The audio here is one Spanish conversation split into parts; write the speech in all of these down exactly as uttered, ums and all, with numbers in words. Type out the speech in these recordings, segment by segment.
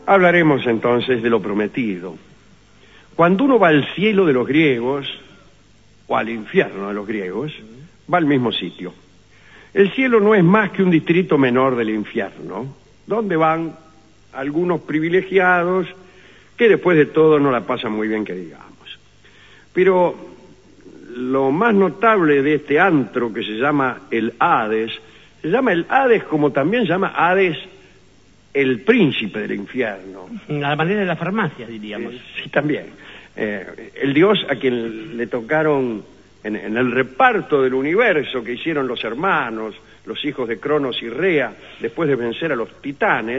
Hablaremos entonces de lo prometido. Cuando uno va al cielo de los griegos, o al infierno de los griegos, va al mismo sitio. El cielo no es más que un distrito menor del infierno, donde van algunos privilegiados que después de todo no la pasan muy bien, que digamos. Pero lo más notable de este antro, que se llama el Hades, se llama el Hades como también se llama Hades el príncipe del infierno. A la manera de la farmacia, diríamos. Eh, sí, también. Eh, el dios a quien le tocaron en, en el reparto del universo que hicieron los hermanos, los hijos de Cronos y Rea, después de vencer a los titanes,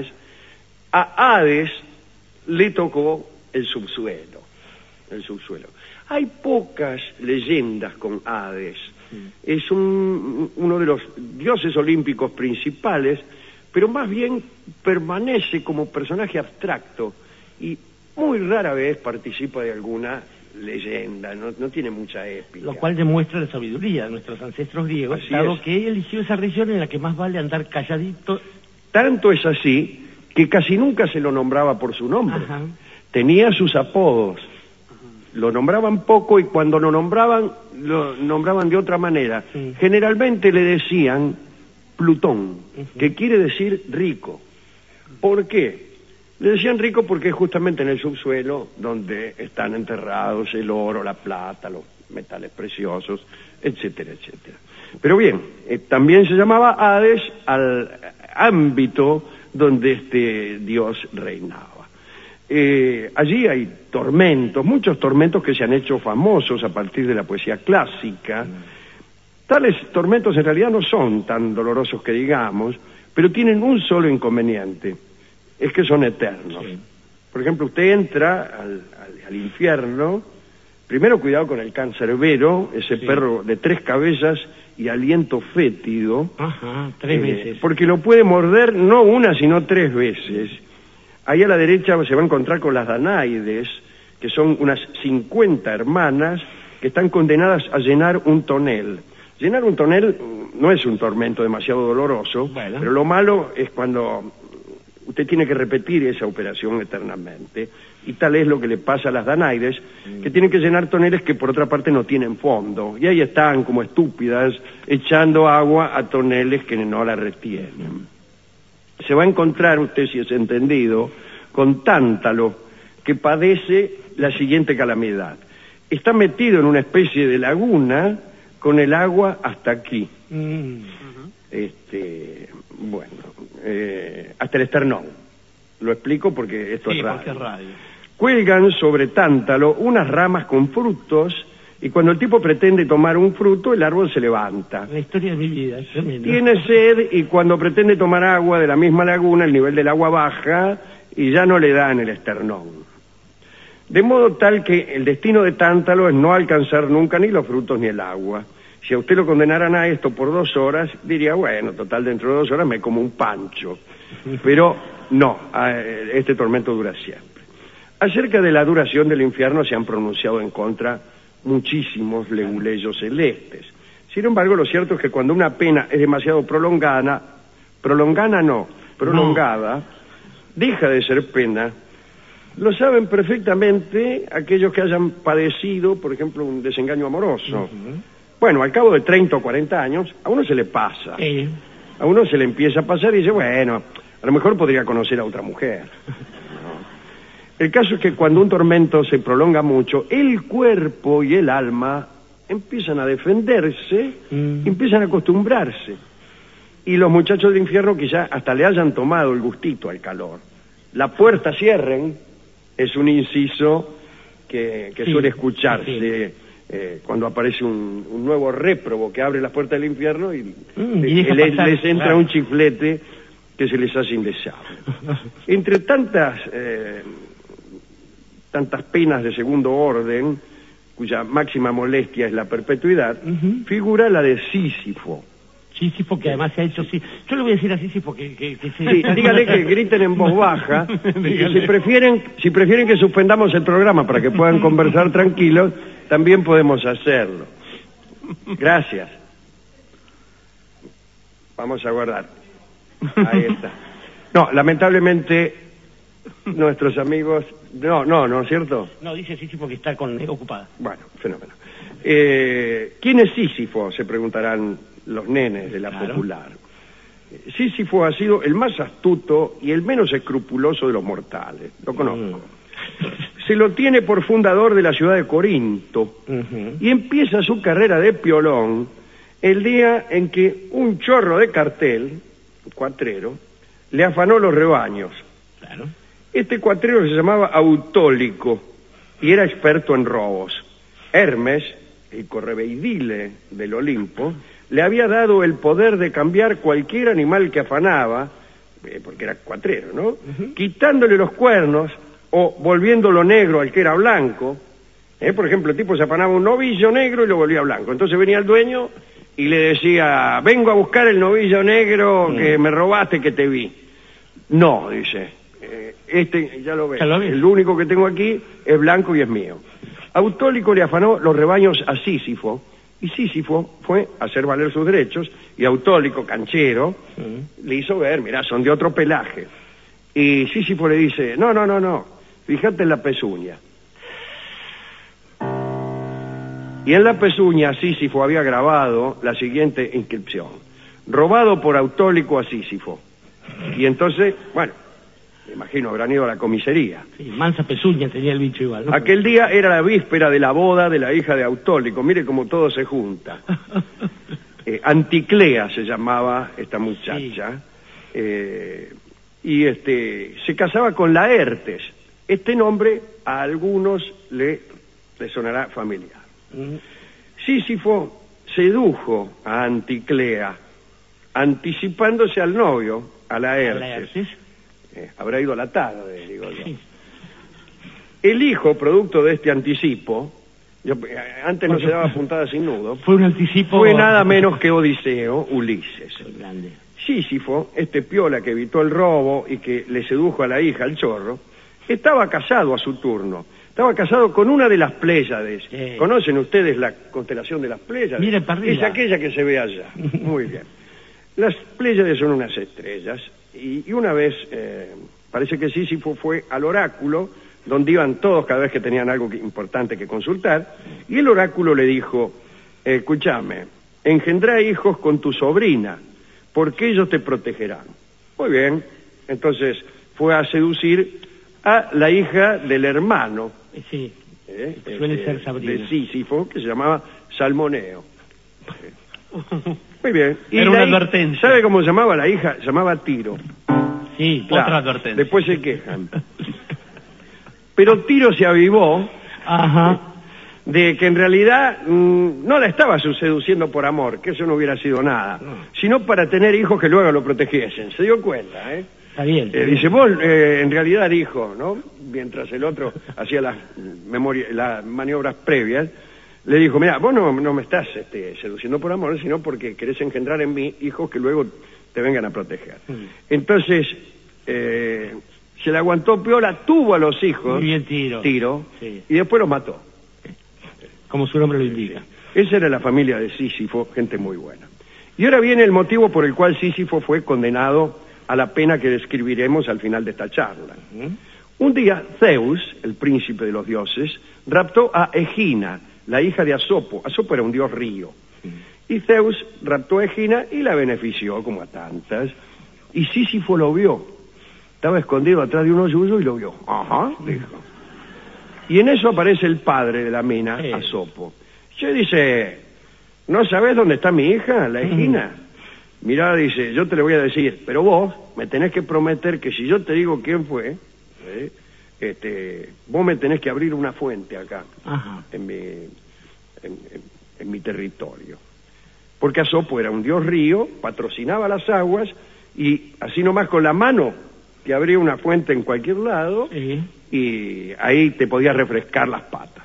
a Hades le tocó el subsuelo. El subsuelo. Hay pocas leyendas con Hades. Sí. Es un, uno de los dioses olímpicos principales, pero más bien permanece como personaje abstracto y muy rara vez participa de alguna leyenda, no, no tiene mucha épica. Lo cual demuestra la sabiduría de nuestros ancestros griegos, así dado es. que él eligió esa región en la que más vale andar calladito. Tanto es así que casi nunca se lo nombraba por su nombre. Ajá. Tenía sus apodos. Lo nombraban poco y cuando lo nombraban, lo nombraban de otra manera. Sí. Generalmente le decían Plutón, uh-huh. que quiere decir rico. ¿Por qué? Le decían rico porque es justamente en el subsuelo donde están enterrados el oro, la plata, los metales preciosos, etcétera, etcétera. Pero bien, eh, también se llamaba Hades al ámbito donde este dios reinaba. Eh, allí hay tormentos, muchos tormentos que se han hecho famosos a partir de la poesía clásica. Mm. Tales tormentos en realidad no son tan dolorosos que digamos, pero tienen un solo inconveniente, es que son eternos. Sí. Por ejemplo, usted entra al, al, al infierno, primero cuidado con el cancerbero, ese sí. perro de tres cabezas y aliento fétido. Ajá, tres eh, veces. Porque lo puede morder no una, sino tres veces. Ahí a la derecha se va a encontrar con las Danaides, que son unas cincuenta hermanas que están condenadas a llenar un tonel. Llenar un tonel no es un tormento demasiado doloroso, bueno. pero lo malo es cuando usted tiene que repetir esa operación eternamente. Y tal es lo que le pasa a las Danaides, mm. que tienen que llenar toneles que por otra parte no tienen fondo. Y ahí están como estúpidas echando agua a toneles que no la retienen. Se va a encontrar usted, si es entendido, con Tántalo, que padece la siguiente calamidad. Está metido en una especie de laguna con el agua hasta aquí. Mm. Uh-huh. Este, bueno, eh, hasta el esternón. Lo explico porque esto sí, es radio. Porque es radio. Cuelgan sobre Tántalo unas ramas con frutos y cuando el tipo pretende tomar un fruto, el árbol se levanta. La historia de mi vida, es tremendo. Tiene sed y cuando pretende tomar agua de la misma laguna, el nivel del agua baja y ya no le da en el esternón. De modo tal que el destino de Tántalo es no alcanzar nunca ni los frutos ni el agua. Si a usted lo condenaran a esto por dos horas, diría, bueno, total, dentro de dos horas me como un pancho. Pero no, este tormento dura siempre. Acerca de la duración del infierno se han pronunciado en contra muchísimos leguleyos celestes. Sin embargo, lo cierto es que cuando una pena es demasiado prolongada, prolongada no, prolongada, no. deja de ser pena. Lo saben perfectamente aquellos que hayan padecido, por ejemplo, un desengaño amoroso. Uh-huh. Bueno, al cabo de treinta o cuarenta años, a uno se le pasa. Sí. A uno se le empieza a pasar y dice, bueno, a lo mejor podría conocer a otra mujer. El caso es que cuando un tormento se prolonga mucho, el cuerpo y el alma empiezan a defenderse, mm. empiezan a acostumbrarse. Y los muchachos del infierno quizá hasta le hayan tomado el gustito al calor. La puerta cierren, es un inciso que, que sí, suele escucharse sí. eh, cuando aparece un, un nuevo réprobo que abre las puertas del infierno y, mm, y les, les, pasar, les entra claro. un chiflete que se les hace indeseable. Entre tantas... Eh, tantas penas de segundo orden, cuya máxima molestia es la perpetuidad, uh-huh. figura la de Sísifo. Sísifo, que además se ha hecho... Sí. Yo le voy a decir a Sísifo que... que, que se... sí, dígale que griten en voz baja, y que si prefieren, si prefieren que suspendamos el programa para que puedan conversar tranquilos, también podemos hacerlo. Gracias. Vamos a guardar. Ahí está. No, lamentablemente... nuestros amigos... No, no, ¿no es cierto? No, dice Sísifo que está con, eh, ocupada. Bueno, fenómeno. Eh, ¿Quién es Sísifo? Se preguntarán los nenes de la Claro. popular. Sísifo ha sido el más astuto y el menos escrupuloso de los mortales. Lo conozco. Mm. Se lo tiene por fundador de la ciudad de Corinto Ujú. y empieza su carrera de piolón el día en que un chorro de cartel, un cuatrero, le afanó los rebaños. Claro. Este cuatrero se llamaba Autólico y era experto en robos. Hermes, el correveidile del Olimpo, le había dado el poder de cambiar cualquier animal que afanaba, eh, porque era cuatrero, ¿no? Uh-huh. Quitándole los cuernos o volviéndolo negro al que era blanco. Eh, por ejemplo, el tipo se afanaba un novillo negro y lo volvía blanco. Entonces venía el dueño y le decía, vengo a buscar el novillo negro que Mm. me robaste, que te vi. No, dice, eh, este, ya lo ves, Ya lo ves. el único que tengo aquí es blanco y es mío. Autólico le afanó los rebaños a Sísifo, y Sísifo fue a hacer valer sus derechos, y Autólico, canchero, Mm. le hizo ver, mirá, son de otro pelaje. Y Sísifo le dice, no, no, no, no, fíjate en la pezuña. Y en la pezuña Sísifo había grabado la siguiente inscripción: robado por Autólico a Sísifo. Y entonces, bueno, me imagino habrán ido a la comisaría. Sí, mansa pezuña tenía el bicho igual, ¿no? Aquel día era la víspera de la boda de la hija de Autólico. Mire cómo todo se junta. Eh, Anticlea se llamaba esta muchacha. Eh, y este se casaba con Laertes. Este nombre a algunos le, le sonará familiar. Mm. Sísifo sedujo a Anticlea, anticipándose al novio, a Laertes. Laertes. Eh, habrá ido a la tarde, digo yo. Sí. El hijo, producto de este anticipo, yo, eh, antes no Bueno, se daba puntada sin nudo, Fue un anticipo... fue nada menos que Odiseo, Ulises. Grande. Sísifo, este piola que evitó el robo y que le sedujo a la hija, al chorro, estaba casado a su turno. Estaba casado con una de las Pléyades. Sí. ¿Conocen ustedes la constelación de las Pléyades? Miren para arriba. Es aquella que se ve allá. Muy bien. Las Pléyades son unas estrellas y, y una vez eh, parece que Sísifo fue al oráculo donde iban todos cada vez que tenían algo que, importante que consultar, y el oráculo le dijo, eh, escúchame, engendrá hijos con tu sobrina, porque ellos te protegerán. Muy bien, entonces fue a seducir a la hija del hermano, Eh, Sí, eh, suele este, ser Sabrina. de Sísifo, que se llamaba Salmoneo. Muy bien. Y Era la una hi- advertencia. ¿Sabe cómo se llamaba la hija? Se llamaba Tiro. Sí, Claro, Otra advertencia. Después se quejan. Pero Tiro se avivó ajá. de que en realidad mmm, no la estaba seduciendo por amor, que eso no hubiera sido nada, No. sino para tener hijos que luego lo protegiesen. Se dio cuenta, ¿eh? Está bien. Eh, dice, vos eh, en realidad dijo, ¿no? Mientras el otro hacía las, memoria- las maniobras previas, le dijo, mira, vos no, no me estás este, seduciendo por amor, sino porque querés engendrar en mí hijos que luego te vengan a proteger. Mm. Entonces, eh, se le aguantó piola, tuvo a los hijos, Muy bien, Tiro. Tiro, Sí. y después los mató. Como su nombre lo indica. Esa era la familia de Sísifo, gente muy buena. Y ahora viene el motivo por el cual Sísifo fue condenado a la pena que describiremos al final de esta charla. ¿Mm? Un día, Zeus, el príncipe de los dioses, raptó a Egina, la hija de Asopo. Asopo era un dios río. Y Zeus raptó a Egina y la benefició, como a tantas. Y Sísifo lo vio. Estaba escondido atrás de unos yuyos y lo vio. Ajá, dijo. Y en eso aparece el padre de la mina, Sí. Asopo. Che, dice, ¿no sabés dónde está mi hija, la Egina? Mirá, dice, yo te lo voy a decir, pero vos me tenés que prometer que si yo te digo quién fue, ¿eh? este, vos me tenés que abrir una fuente acá, Ajá. en mi, en, en- en mi territorio. Porque Asopo era un dios río, patrocinaba las aguas, y así nomás con la mano te abría una fuente en cualquier lado, Sí. y ahí te podías refrescar las patas.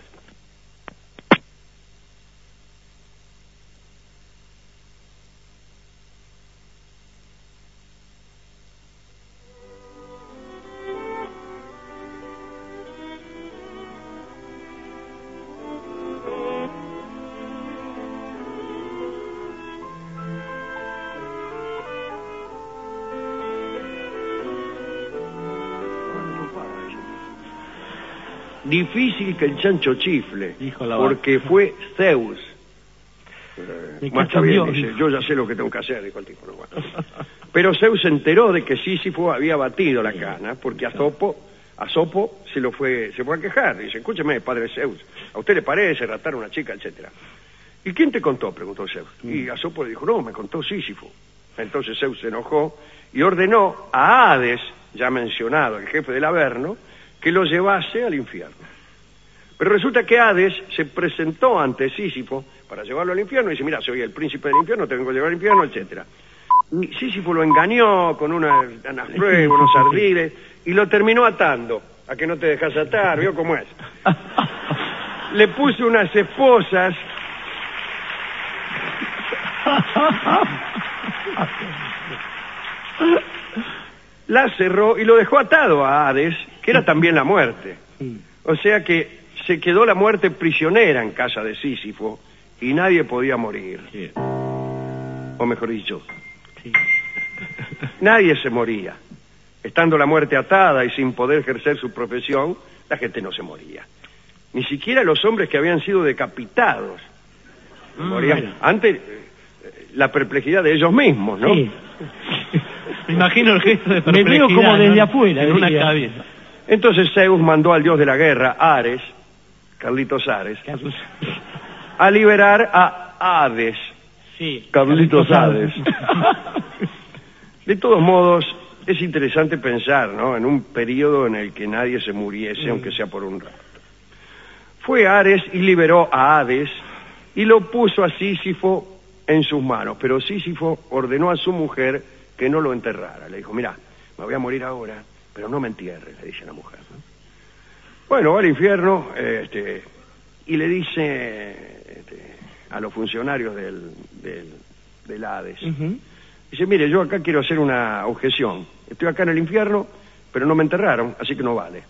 difícil que el chancho chifle, Dijo la porque vaca. fue Zeus. ¿De Eh, qué más está bien, cambió? dice, yo ya sé lo que tengo que hacer, dijo el tipo. No, bueno. Pero Zeus se enteró de que Sísifo había batido la cana, porque a Sopo, a Sopo se lo fue, se fue a quejar. Dice, escúcheme, padre Zeus, ¿a usted le parece raptar a una chica, etcétera? ¿Y quién te contó?, preguntó Zeus. Y a Sopo le dijo, no, me contó Sísifo. Entonces Zeus se enojó y ordenó a Hades, ya mencionado, el jefe del Averno, que lo llevase al infierno. Pero resulta que Hades se presentó ante Sísifo para llevarlo al infierno y dice, mira, soy el príncipe del infierno, te vengo a llevar al infierno, etcétera. Y Sísifo lo engañó con una, unas pruebas, unos ardiles, y lo terminó atando, a que no te dejas atar, ¿vio cómo es? Le puso unas esposas. La cerró y lo dejó atado a Hades, que era también la muerte. O sea que se quedó la muerte prisionera en casa de Sísifo y nadie podía morir. Sí. O mejor dicho, Sí. nadie se moría. Estando la muerte atada y sin poder ejercer su profesión, la gente no se moría. Ni siquiera los hombres que habían sido decapitados Mm, morían. bueno. Antes, eh, la perplejidad de ellos mismos, ¿no? Sí. Me imagino el gesto de Me perplejidad, veo como ¿no? desde afuera, en una diría. cabeza. Entonces Zeus mandó al dios de la guerra, Ares, Carlitos Ares, a liberar a Hades, Sí. Carlitos Hades. De todos modos, es interesante pensar, ¿no?, en un periodo en el que nadie se muriese, aunque sea por un rato. Fue Ares y liberó a Hades y lo puso a Sísifo en sus manos, pero Sísifo ordenó a su mujer que no lo enterrara. Le dijo, mira, me voy a morir ahora, pero no me entierres, le dice la mujer, ¿no? Bueno, va al infierno, este, y le dice este, a los funcionarios del, del, del Hades, Ujú. dice, mire, yo acá quiero hacer una objeción. Estoy acá en el infierno, pero no me enterraron, así que no vale.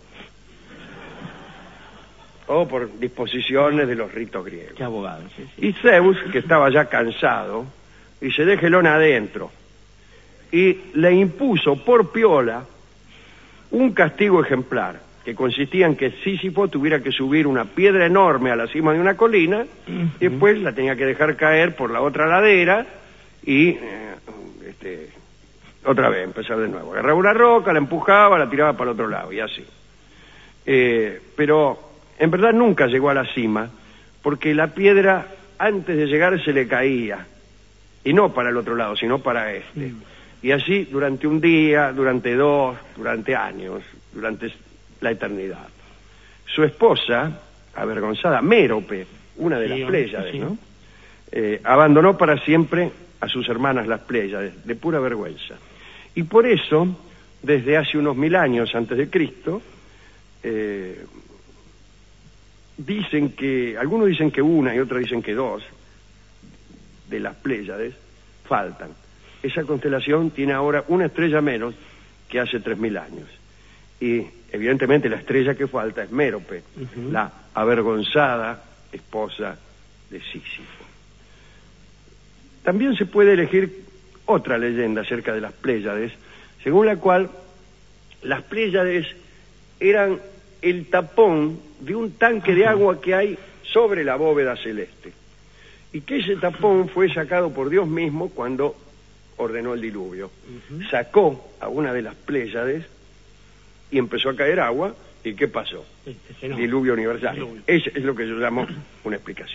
O por disposiciones de los ritos griegos. Qué abogado, sí, sí. Y Zeus, que estaba ya cansado, dice, déjelo adentro. Y le impuso por piola un castigo ejemplar, que consistía en que Sísifo tuviera que subir una piedra enorme a la cima de una colina, y después la tenía que dejar caer por la otra ladera, y eh, este, otra vez empezar de nuevo. Agarraba una roca, la empujaba, la tiraba para el otro lado, y así. Eh, pero en verdad nunca llegó a la cima, porque la piedra antes de llegar se le caía, y no para el otro lado, sino para este. Mm. Y así durante un día, durante dos, durante años, durante la eternidad. Su esposa, avergonzada, Mérope, una de Sí, las Pléyades, sí. ¿no? Eh, abandonó para siempre a sus hermanas las Pléyades, de pura vergüenza. Y por eso, desde hace unos mil años antes de Cristo, eh, dicen que, algunos dicen que una y otros dicen que dos de las Pléyades faltan. Esa constelación tiene ahora una estrella menos que hace tres mil años. Y evidentemente la estrella que falta es Mérope, uh-huh. la avergonzada esposa de Sísifo. También se puede elegir otra leyenda acerca de las Pléyades, según la cual las Pléyades eran el tapón de un tanque de agua que hay sobre la bóveda celeste, y que ese tapón fue sacado por Dios mismo cuando ordenó el diluvio. Uh-huh. Sacó a una de las Pléyades y empezó a caer agua, ¿y qué pasó? Este, no. Diluvio universal. Diluvio. Ese es lo que yo llamo una explicación.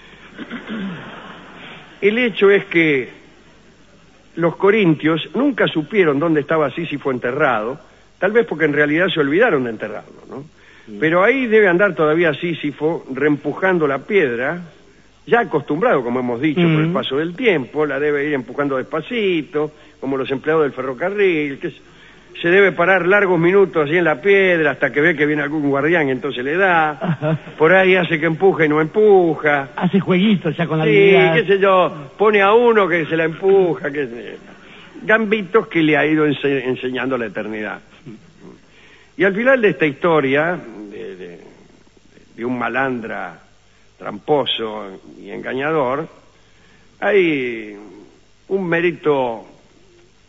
El hecho es que los corintios nunca supieron dónde estaba Sísifo enterrado, tal vez porque en realidad se olvidaron de enterrarlo, ¿no? Sí. Pero ahí debe andar todavía Sísifo reempujando la piedra, ya acostumbrado, como hemos dicho, uh-huh. por el paso del tiempo, la debe ir empujando despacito, como los empleados del ferrocarril, que se debe parar largos minutos allí en la piedra hasta que ve que viene algún guardián y entonces le da, por ahí hace que empuje y no empuja. Hace jueguitos ya con la sí, habilidad. qué sé yo, pone a uno que se la empuja, qué sé, gambitos que le ha ido ense- enseñando la eternidad. Y al final de esta historia, de, de, de un malandra tramposo y engañador, hay un mérito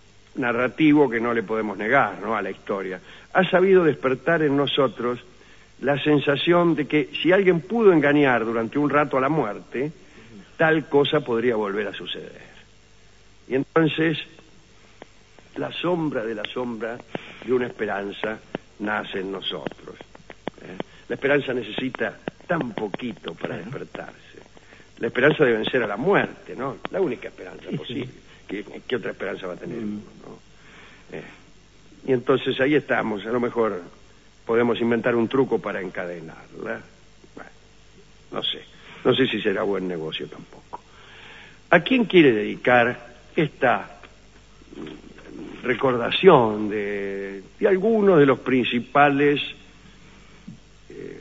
narrativo que no le podemos negar, ¿no?, a la historia. Ha sabido despertar en nosotros la sensación de que si alguien pudo engañar durante un rato a la muerte, tal cosa podría volver a suceder. Y entonces, la sombra de la sombra de una esperanza nace en nosotros. ¿eh? La esperanza necesita tan poquito para despertarse. La esperanza de vencer a la muerte, ¿no? La única esperanza sí, posible. Sí. ¿Qué, ¿Qué otra esperanza va a tener uno, no? Eh, y entonces ahí estamos, a lo mejor podemos inventar un truco para encadenarla. Bueno, no sé, no sé si será buen negocio tampoco. ¿A quién quiere dedicar esta recordación de, de algunos de los principales eh,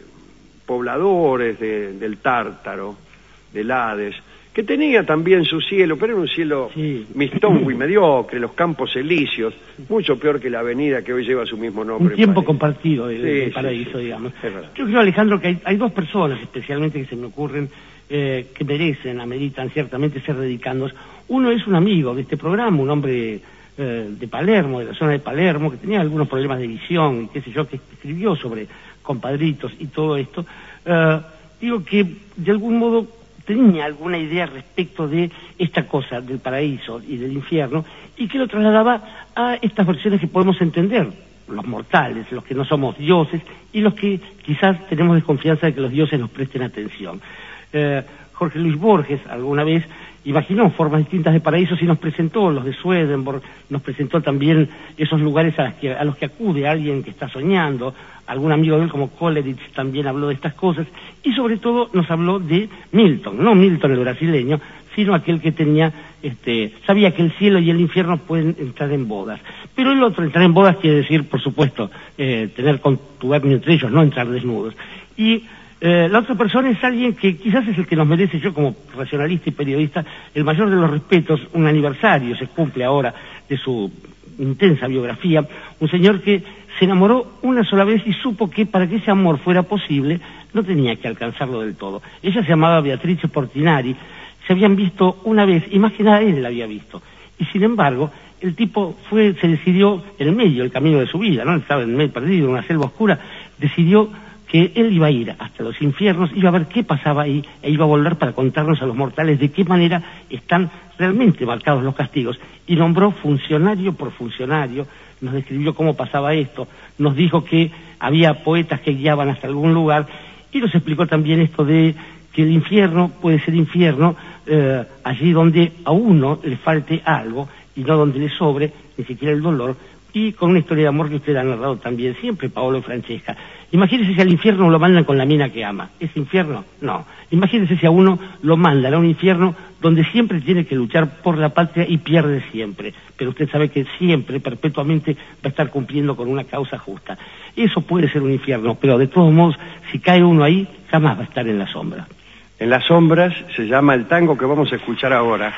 pobladores de, del Tártaro, del Hades, que tenía también su cielo, pero era un cielo sí. mistongo y mediocre, los Campos Elíseos, mucho peor que la avenida que hoy lleva su mismo nombre. Un tiempo compartido del de, sí, de paraíso, sí, sí. digamos. Yo creo, Alejandro, que hay, hay dos personas especialmente que se me ocurren eh, que merecen, ameritan ciertamente ser dedicados. Uno es un amigo de este programa, un hombre eh, de Palermo, de la zona de Palermo, que tenía algunos problemas de visión y qué sé yo, que escribió sobre compadritos y todo esto. Eh, digo que de algún modo tenía alguna idea respecto de esta cosa del paraíso y del infierno y que lo trasladaba a estas versiones que podemos entender, los mortales, los que no somos dioses y los que quizás tenemos desconfianza de que los dioses nos presten atención. Eh, Jorge Luis Borges alguna vez imaginó formas distintas de paraísos y nos presentó los de Swedenborg, nos presentó también esos lugares a, las que, a los que acude alguien que está soñando. Algún amigo de él como Coleridge también habló de estas cosas y sobre todo nos habló de Milton, no Milton el brasileño, sino aquel que tenía, este, sabía que el cielo y el infierno pueden entrar en bodas. Pero el otro, entrar en bodas quiere decir, por supuesto, eh, tener contubernio entre ellos, no entrar desnudos. Y eh, la otra persona es alguien que quizás es el que nos merece, yo como racionalista y periodista, el mayor de los respetos. Un aniversario se cumple ahora de su intensa biografía, un señor que se enamoró una sola vez y supo que para que ese amor fuera posible no tenía que alcanzarlo del todo. Ella se llamaba Beatrice Portinari, se habían visto una vez y más que nada él la había visto. Y sin embargo, el tipo fue, se decidió en el medio del camino de su vida, ¿no? Estaba en medio perdido, en una selva oscura, decidió que él iba a ir hasta los infiernos, iba a ver qué pasaba ahí e iba a volver para contarnos a los mortales de qué manera están realmente marcados los castigos. Y nombró funcionario por funcionario, nos describió cómo pasaba esto, nos dijo que había poetas que guiaban hasta algún lugar y nos explicó también esto de que el infierno puede ser infierno eh, allí donde a uno le falte algo y no donde le sobre ni siquiera el dolor, y con una historia de amor que usted ha narrado también siempre, Paolo y Francesca. Imagínese si al infierno lo mandan con la mina que ama. ¿Es infierno? No. Imagínese si a uno lo mandan a un infierno donde siempre tiene que luchar por la patria y pierde siempre. Pero usted sabe que siempre, perpetuamente, va a estar cumpliendo con una causa justa. Eso puede ser un infierno, pero de todos modos, si cae uno ahí, jamás va a estar en la sombra. En las sombras se llama el tango que vamos a escuchar ahora.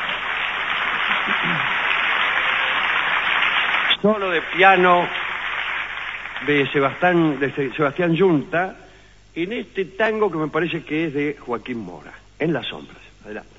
Solo de piano de Sebastián, de Sebastián Yunta, en este tango que me parece que es de Joaquín Mora, En las sombras. Adelante.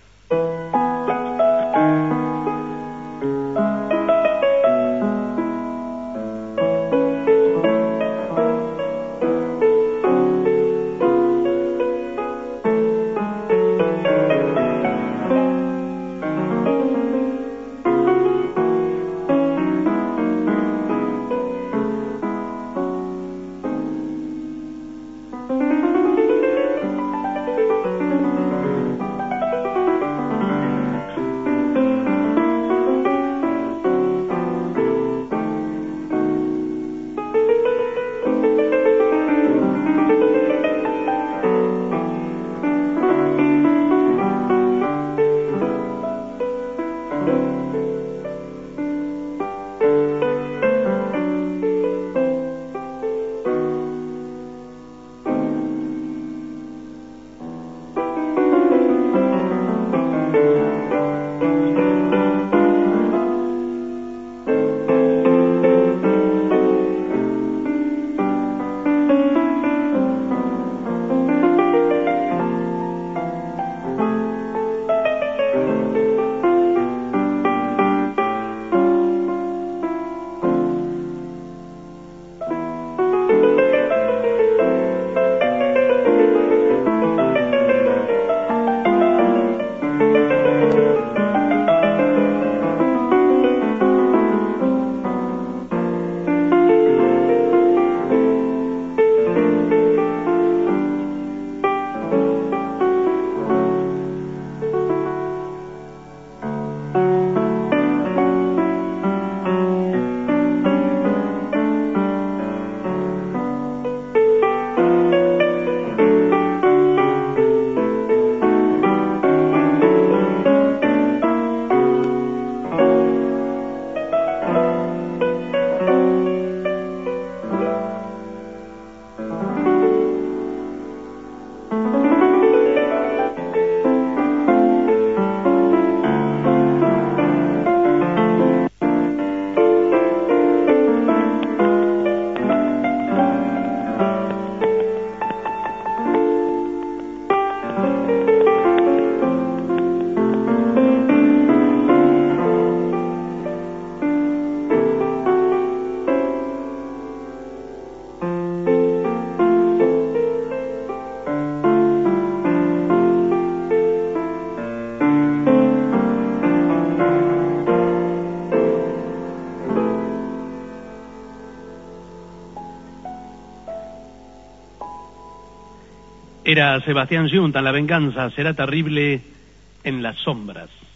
Era Sebastián Yunta, La venganza será terrible en las sombras.